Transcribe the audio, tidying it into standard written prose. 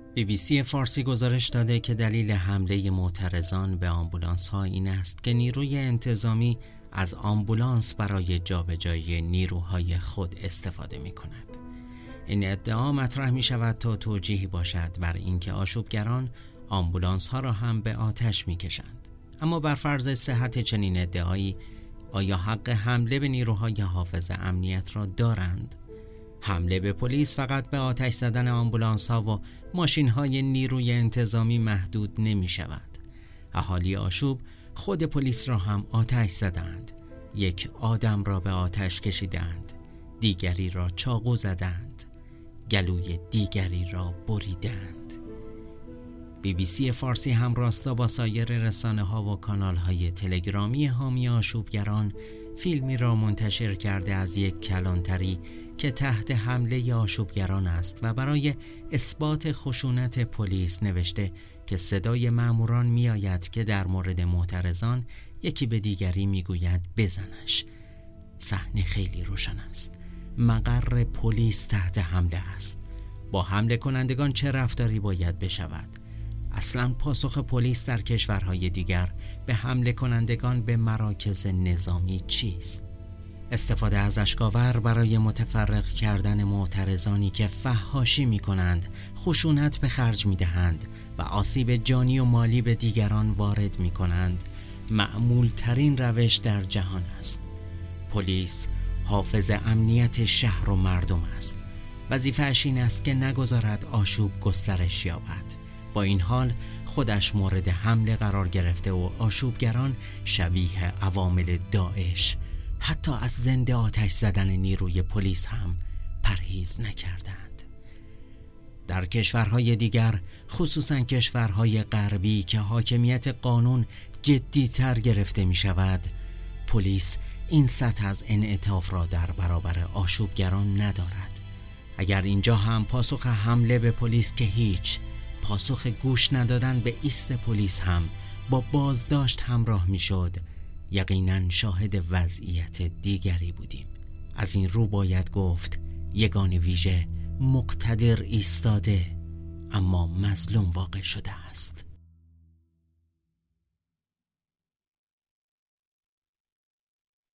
BBC فارسی گزارش داده که دلیل حمله معترضان به آمبولانس‌ها این است که نیروی انتظامی از آمبولانس برای جابجایی نیروهای خود استفاده می‌کند. این ادعا مطرح می‌شود تا توجیهی باشد بر اینکه آشوبگران آمبولانس‌ها را هم به آتش می‌کشند. اما بر فرض صحت چنین ادعایی، آیا حق حمله به نیروهای حافظ امنیت را دارند؟ حمله به پلیس فقط به آتش زدن آمبولانس‌ها و ماشین‌های نیروی انتظامی محدود نمی‌شود. اهالی آشوب خود پلیس را هم آتش زدند. یک آدم را به آتش کشیدند، دیگری را چاقو زدند، گلوی دیگری را بریدند. BBC فارسی هم راستا با سایر رسانه‌ها و کانال‌های تلگرامی حامی آشوبگران فیلمی را منتشر کرده از یک کلانتری که تحت حمله آشوبگران است و برای اثبات خشونت پلیس نوشته که صدای ماموران میآید که در مورد معترضان یکی به دیگری میگوید بزنش. صحنه خیلی روشن است. مقر پلیس تحت حمله است. با حمله کنندگان چه رفتاری باید بشود؟ اصلا پاسخ پلیس در کشورهای دیگر به حمله کنندگان به مراکز نظامی چیست؟ استفاده از اشکاور برای متفرق کردن معترضانی که فحاشی می کنند، خشونت به خرج می دهند و آسیب جانی و مالی به دیگران وارد می کنند معمول ترین روش در جهان است. پلیس حافظ امنیت شهر و مردم است. وظیفه‌اش این است که نگذارد آشوب گسترش یابد. با این حال خودش مورد حمله قرار گرفته و آشوبگران شبیه عوامل داعش حتی از زنده آتش زدن نیروی پلیس هم پرهیز نکردند. در کشورهای دیگر، خصوصا کشورهای غربی که حاکمیت قانون جدی‌تر گرفته می شود، پلیس این سطح از انعطاف را در برابر آشوبگران ندارد. اگر اینجا هم پاسخ حمله به پلیس که هیچ، پاسخ گوش ندادن به ایست پلیس هم با بازداشت همراه می شد، یقیناً شاهد وضعیت دیگری بودیم. از این رو باید گفت یگان ویژه مقتدر ایستاده اما مظلوم واقع شده است.